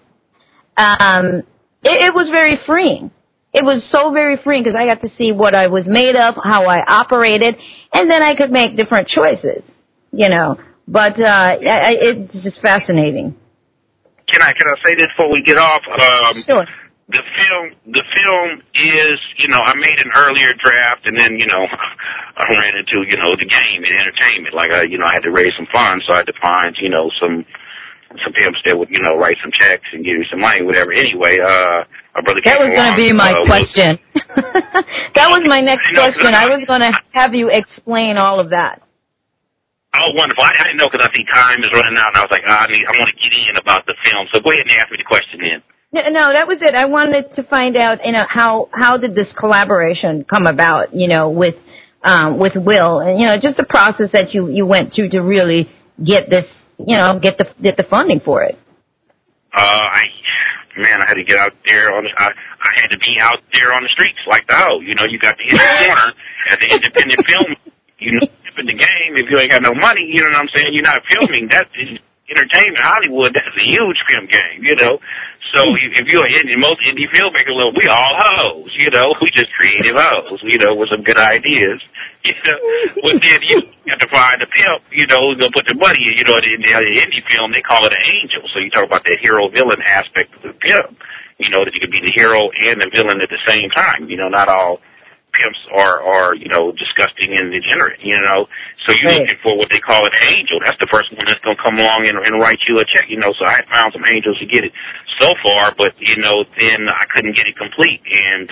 it was very freeing. It was so very freeing because I got to see what I was made of, how I operated, and then I could make different choices, But it's just fascinating. Can I say this before we get off? Sure. The film is, I made an earlier draft, and then, I ran into, the game and entertainment. Like, I had to raise some funds, so I had to find, some pimps that would, write some checks and give me some money, whatever. Anyway, my brother came along. That was going to be my question. That was my next question. I was going to have you explain all of that. Oh, wonderful. I didn't know because I see time is running out, and I was like, I want to get in about the film. So go ahead and ask me the question then. No, that was it. I wanted to find out, how did this collaboration come about, with Will, and just the process that you went through to really get this, get the funding for it. I had to get out there I had to be out there on the streets like the hoe. You got to hit the corner as an independent film. In the game, if you ain't got no money, you know what I'm saying? You're not filming. That's entertainment, Hollywood. That's a huge film game, So if you're most indie filmmakers, we all hoes, We just creative hoes, with some good ideas. But then you have to find a pimp, who's gonna put the money in. In the indie film, they call it an angel. So you talk about that hero-villain aspect of the pimp. That you could be the hero and the villain at the same time. Not all pimps are disgusting and degenerate, So you're looking for what they call an angel. That's the first one that's going to come along and write you a check, So I found some angels to get it so far, but, then I couldn't get it complete. And,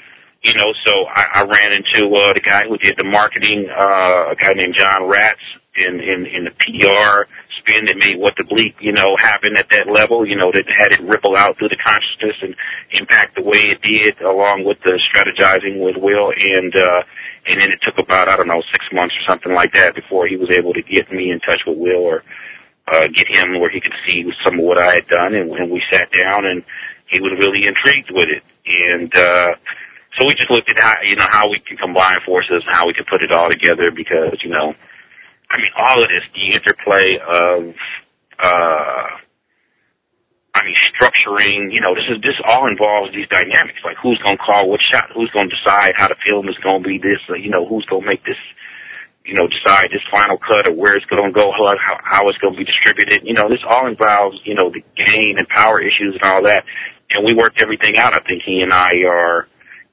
so I ran into the guy who did the marketing, a guy named John Ratz, in the PR spin that made What the Bleep, happen at that level, that had it ripple out through the consciousness and impact the way it did, along with the strategizing with Will. And then it took about, 6 months or something like that before he was able to get me in touch with Will, or get him where he could see some of what I had done. And when we sat down, and he was really intrigued with it. And so we just looked at how we can combine forces and how we can put it all together, because, all of this, the interplay of, structuring, this all involves these dynamics, like who's going to call what shot, who's going to decide how the film is going to be this, who's going to make this, decide this final cut, or where it's going to go, how it's going to be distributed. This all involves, the gain and power issues and all that. And we worked everything out. I think he and I are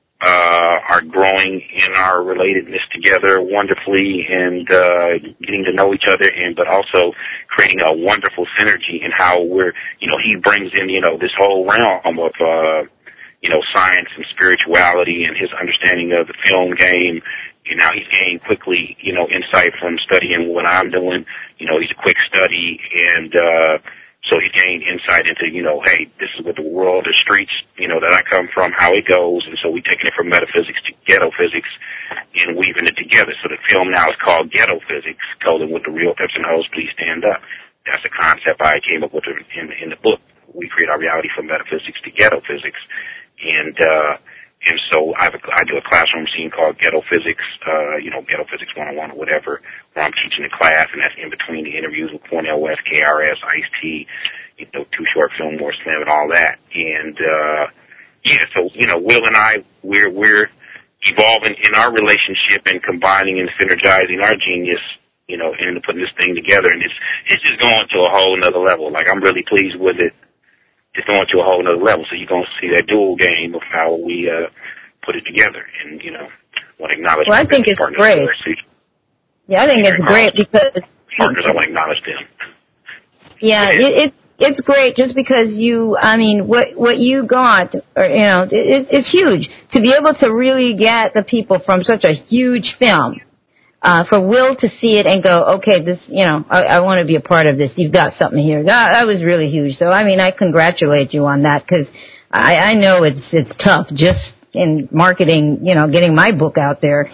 growing in our relatedness together wonderfully, and getting to know each other, but also creating a wonderful synergy in how we're, he brings in, this whole realm of, science and spirituality and his understanding of the film game. Now he's gained quickly, insight from studying what I'm doing. He's a quick study, and so he gained insight into, hey, this is what the world, the streets, that I come from, how it goes. And so we're taking it from metaphysics to ghetto physics and weaving it together. So the film now is called Ghetto Physics, colon, with the real peps and hoes, please stand up. That's a concept I came up with in the book. We create our reality from metaphysics to ghetto physics. And so I do a classroom scene called Ghetto Physics, Ghetto Physics 101 or whatever, where I'm teaching the class, and that's in between the interviews with Cornel West, KRS, Ice-T, Too Short, Film More Slim, and all that. And, so, Will and I, we're evolving in our relationship and combining and synergizing our genius, and putting this thing together. And it's just going to a whole nother level. Like, I'm really pleased with it. It's going to a whole nother level. So you're going to see that dual game of how we put it together. And, want to acknowledge. Well, I think it's great. Yeah, I think it's great because partners, I want to acknowledge them. Yeah, it's great just because what you got, it's huge to be able to really get the people from such a huge film. For Will to see it and go, okay, this, I want to be a part of this. You've got something here. That was really huge. So, I congratulate you on that, because I know it's tough just in marketing, getting my book out there.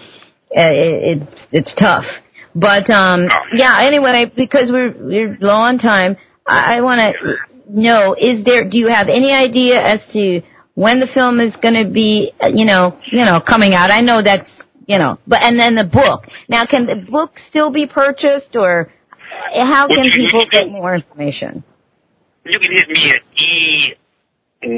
It's tough. But, anyway, because we're low on time, I want to know, do you have any idea as to when the film is going to be, coming out? I know that's, and then the book. Now, can the book still be purchased, or how can people get more information? You can hit me at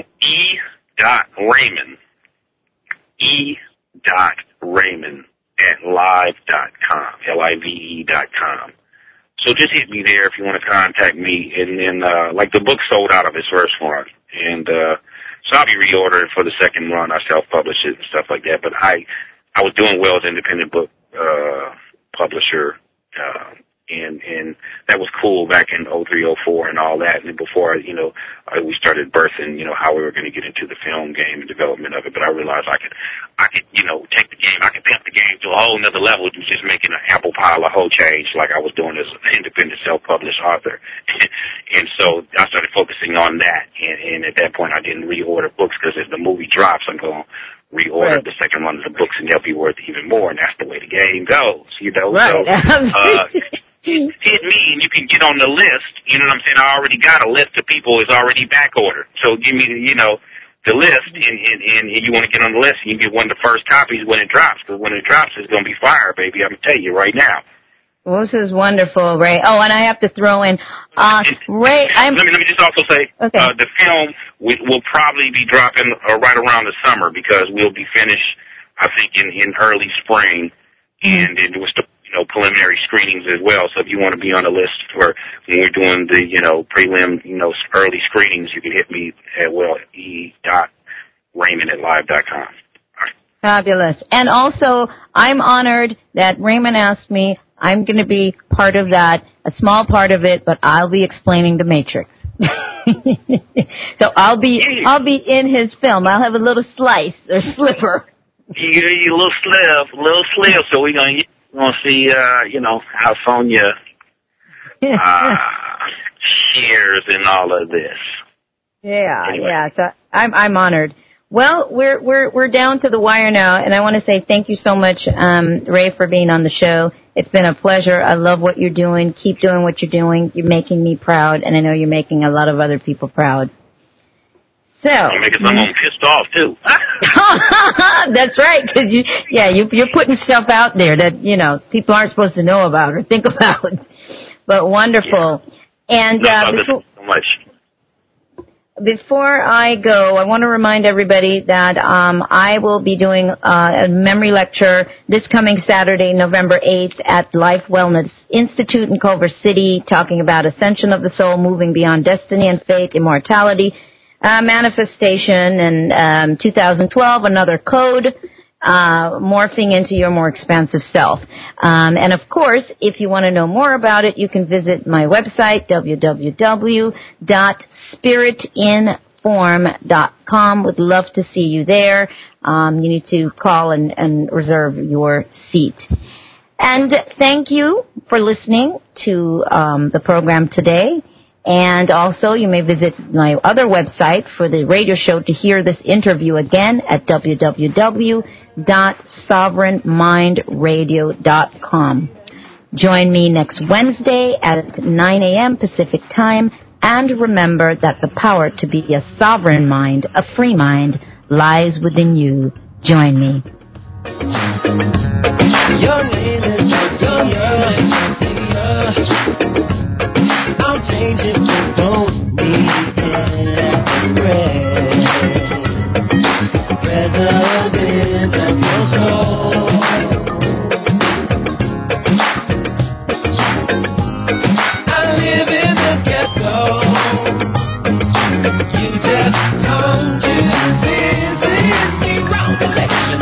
e.raymond at live.com, live.com. So just hit me there if you want to contact me. And then, the book sold out of its first run. And so I'll be reordering for the second run. I self-publish it and stuff like that. But I was doing well as an independent book publisher, and that was cool back in 03, 04 and all that. And before, we started birthing, how we were going to get into the film game and development of it. But I realized I could, take the game, I could pimp the game to a whole nother level, just making an apple pile of whole change like I was doing as an independent self-published author. And so I started focusing on that. And at that point, I didn't reorder books, because if the movie drops, I'm going to reorder the second run of the books, and they'll be worth even more, and that's the way the game goes, Right. So, hit me, and you can get on the list, you know what I'm saying? I already got a list of people who's already back ordered. So give me, the list, and you want to get on the list, and you get one of the first copies when it drops, because when it drops, it's going to be fire, baby. I'm going to tell you right now. Well, this is wonderful, Ray. Oh, and I have to throw in, Ray, let me just also say, the film will probably be dropping right around the summer, because we'll be finished, I think, in early spring, and it was preliminary screenings as well. So if you want to be on the list for when we're doing the, prelim, early screenings, you can hit me at, e.raymond at live.com. Fabulous. And also, I'm honored that Raymond asked me. I'm going to be part of that, a small part of it, but I'll be explaining the Matrix. So I'll be in his film. I'll have a little slice or slipper. You little slip. So we're going to we'll see, how Sonia shares in all of this. Yeah, Anyway. yeah. So I'm honored. Well, we're down to the wire now, and I want to say thank you so much, Ray, for being on the show. It's been a pleasure. I love what you're doing. Keep doing what you're doing. You're making me proud, and I know you're making a lot of other people proud. So You're making someone pissed off too. That's right, because you're putting stuff out there that people aren't supposed to know about or think about. But wonderful. Yeah. And so much. Before I go, I want to remind everybody that I will be doing a memory lecture this coming Saturday, November 8th, at Life Wellness Institute in Culver City, talking about ascension of the soul, moving beyond destiny and fate, immortality, manifestation, and 2012, another code, morphing into your more expansive self. And of course, if you want to know more about it, you can visit my website, www.spiritinform.com. Would love to see you there. You need to call and reserve your seat. And thank you for listening to the program today. And also, you may visit my other website for the radio show to hear this interview again at www.sovereignmindradio.com. Join me next Wednesday at 9 a.m. Pacific Time. And remember that the power to be a sovereign mind, a free mind, lies within you. Join me. Your name is I'll change if you don't need President of your soul. I live in the ghetto. You just come to visit me round election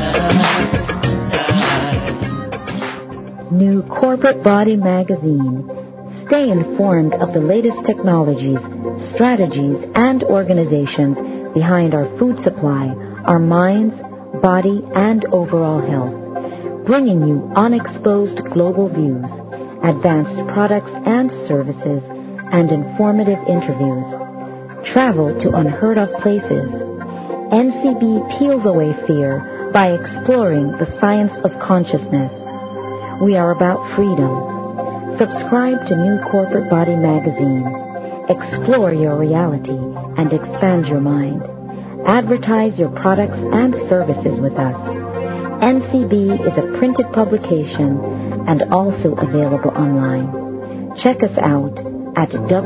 time. New Corporate Body Magazine. Stay informed of the latest technologies, strategies, and organizations behind our food supply, our minds, body, and overall health. Bringing you unexposed global views, advanced products and services, and informative interviews. Travel to unheard of places. NCB peels away fear by exploring the science of consciousness. We are about freedom. Subscribe to New Corporate Body Magazine. Explore your reality and expand your mind. Advertise your products and services with us. NCB is a printed publication and also available online. Check us out at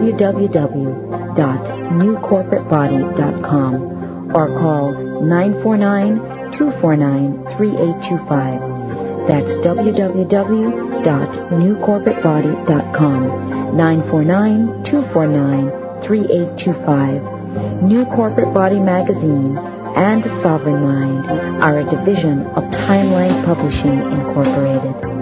www.newcorporatebody.com or call 949-249-3825. That's www.newcorporatebody.com, 949-249-3825. New Corporate Body Magazine and Sovereign Mind are a division of Timeline Publishing Incorporated.